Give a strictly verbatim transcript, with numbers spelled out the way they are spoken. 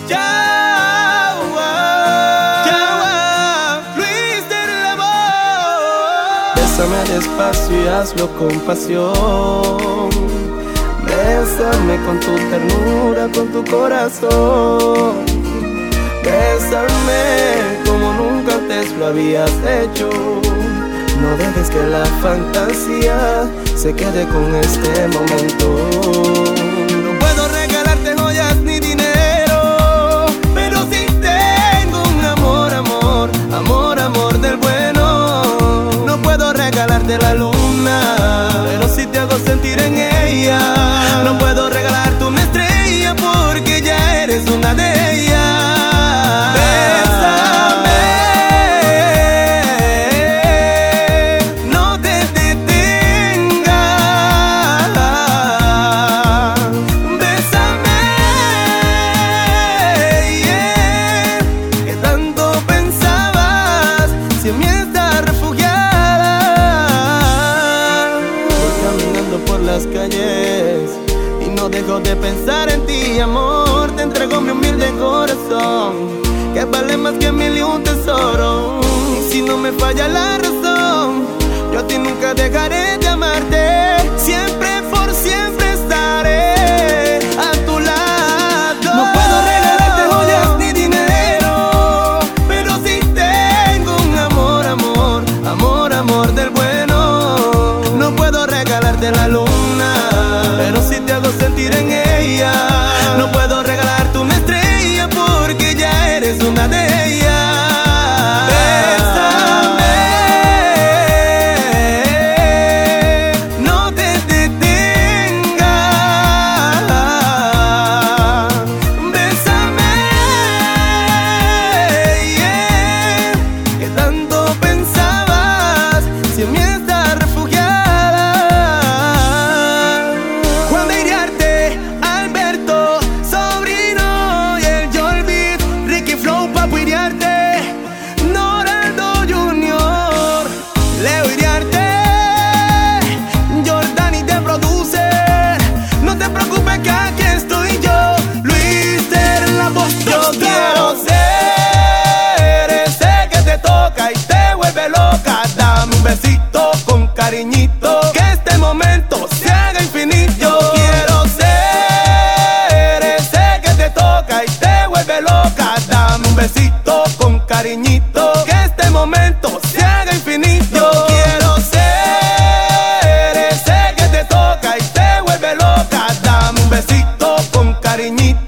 Chao, chao, Luis del Amor. Bésame despacio y hazlo con pasión. Bésame con tu ternura, con tu corazón. Bésame como nunca antes lo habías hecho. No dejes que la fantasía se quede con este momento. No puedo regalarte joyas ni dinero, pero sí tengo un amor, amor, amor, amor del bueno. No puedo regalarte la luna, pero sí te hago sentir en ella. No puedo regalarte una estrella porque ya eres una de ellas. Por las calles y no dejo de pensar en ti, amor. Te entrego mi humilde corazón, que vale más que mil y un tesoro. Y si no me falla la razón, yo a ti nunca dejaré de amarte. Siempre por siempre estaré a tu lado. No puedo regalarte joyas ni dinero, pero sí tengo un amor, amor, amor, amor del bueno. No puedo regalarte la luna, pero sí te hago sentir en ella. No puedo regalarte una estrella porque ya eres una de ellas. Bésame, no te detengas. Bésame, yeah, que tanto pensabas si en mí estás refugiada. Besito con cariñito, que este momento se haga infinito. Yo quiero ser ese que te toca y te vuelve loca. Dame un besito con cariñito, que este momento se haga infinito. Yo quiero ser ese que te toca y te vuelve loca. Dame un besito con cariñito.